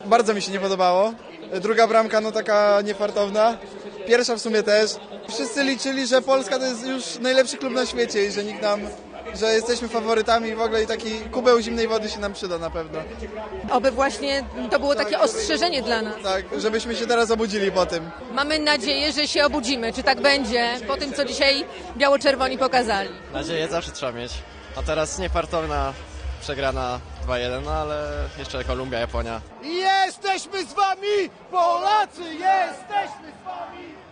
bardzo mi się nie podobało. Druga bramka, no taka niefartowna. Pierwsza w sumie też. Wszyscy liczyli, że Polska to jest już najlepszy klub na świecie i że nikt nam, że jesteśmy faworytami i w ogóle i taki kubeł zimnej wody się nam przyda na pewno. Oby właśnie to było takie ostrzeżenie dla nas. Tak, żebyśmy się teraz obudzili po tym. Mamy nadzieję, że się obudzimy. Czy tak będzie po tym, co dzisiaj biało-czerwoni pokazali? Nadzieję zawsze trzeba mieć. A teraz niefartowna przegrana 2-1, ale jeszcze Kolumbia, Japonia. Jesteśmy z wami, Polacy, jesteśmy z wami!